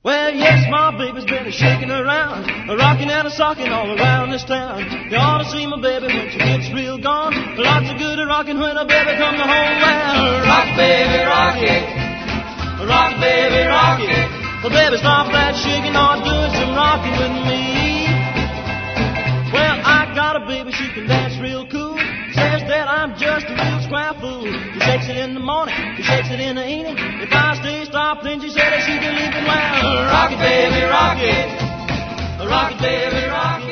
Well, yes, my baby's been a-shaking around, a-rocking and a-socking all around this town. You ought to see my baby when she gets real gone. Lots of good a-rocking when a baby comes home. Well, rock, baby, rock it. Rock, baby, rock it. Well, baby, stop that shaking, or doing some rocking with me. Well, I got a baby, she can dance real cool. Says that I'm just a real square fool. She shakes it in the morning, she shakes it in the evening. If I stay stopped, then she said that she can leave it. Well, rock it, baby, rock it. Rock it, baby, rock it.